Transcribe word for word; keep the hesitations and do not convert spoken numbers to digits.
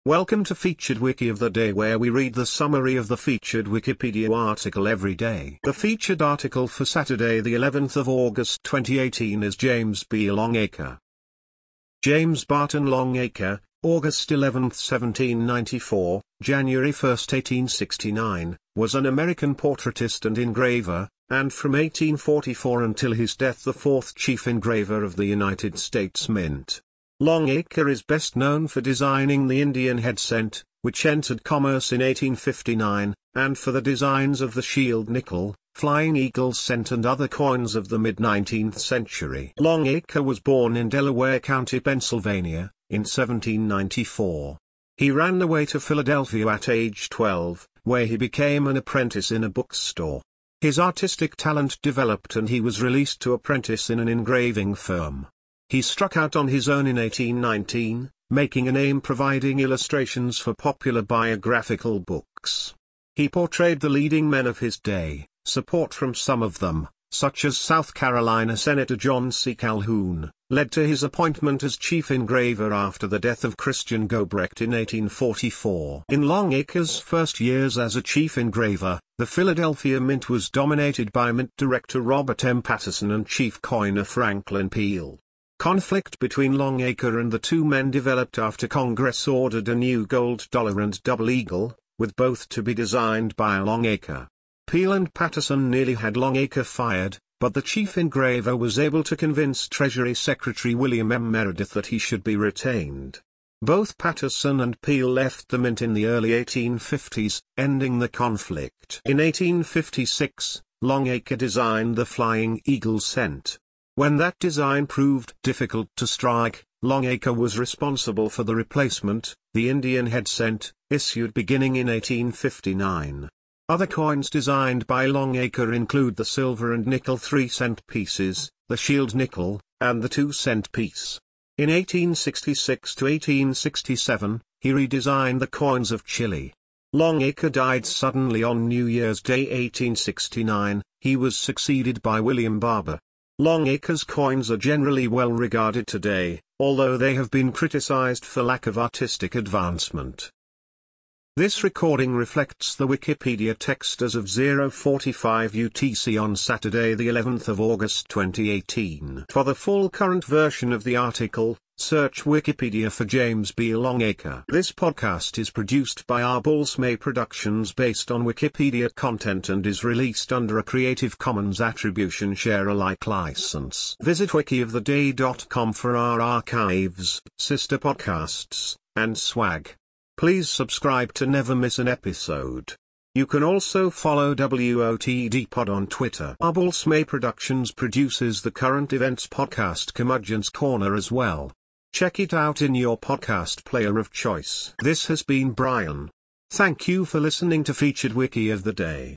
Welcome to Featured Wiki of the Day, where we read the summary of the featured Wikipedia article every day. The featured article for Saturday the eleventh of August twenty eighteen is James B. Longacre. James Barton Longacre, August eleventh seventeen ninety-four, January first eighteen sixty-nine, was an American portraitist and engraver, and from eighteen forty-four until his death the fourth chief engraver of the United States Mint. Longacre is best known for designing the Indian head cent, which entered commerce in eighteen fifty-nine, and for the designs of the shield nickel, flying eagle cent and other coins of the mid-nineteenth century. Longacre was born in Delaware County, Pennsylvania, in seventeen ninety-four. He ran away to Philadelphia at age twelve, where he became an apprentice in a bookstore. His artistic talent developed and he was released to apprentice in an engraving firm. He struck out on his own in eighteen nineteen, making a name providing illustrations for popular biographical books. He portrayed the leading men of his day. Support from some of them, such as South Carolina Senator John C. Calhoun, led to his appointment as chief engraver after the death of Christian Gobrecht in eighteen forty-four. In Longacre's first years as a chief engraver, the Philadelphia Mint was dominated by Mint director Robert M. Patterson and chief coiner Franklin Peale. Conflict between Longacre and the two men developed after Congress ordered a new gold dollar and double eagle, with both to be designed by Longacre. Peale and Patterson nearly had Longacre fired, but the chief engraver was able to convince Treasury Secretary William M. Meredith that he should be retained. Both Patterson and Peale left the Mint in the early eighteen fifties, ending the conflict. In eighteen fifty-six, Longacre designed the Flying Eagle cent. When that design proved difficult to strike, Longacre was responsible for the replacement, the Indian head cent, issued beginning in eighteen fifty-nine. Other coins designed by Longacre include the silver and nickel three cent pieces, the shield nickel, and the two cent piece. In eighteen sixty-six to eighteen sixty-seven, he redesigned the coins of Chile. Longacre died suddenly on New Year's Day eighteen sixty-nine, he was succeeded by William Barber. Longacre's coins are generally well regarded today, although they have been criticized for lack of artistic advancement. This recording reflects the Wikipedia text as of zero forty-five U T C on Saturday the eleventh of August twenty eighteen. For the full current version of the article, search Wikipedia for James B. Longacre. This podcast is produced by Arbulsmay Productions based on Wikipedia content and is released under a Creative Commons Attribution Share Alike license. Visit wiki of the day dot com for our archives, sister podcasts, and swag. Please subscribe to never miss an episode. You can also follow W O T D Pod on Twitter. Arbulsmay Productions produces the current events podcast Curmudgeon's Corner as well. Check it out in your podcast player of choice. This has been Brian. Thank you for listening to Featured Wiki of the Day.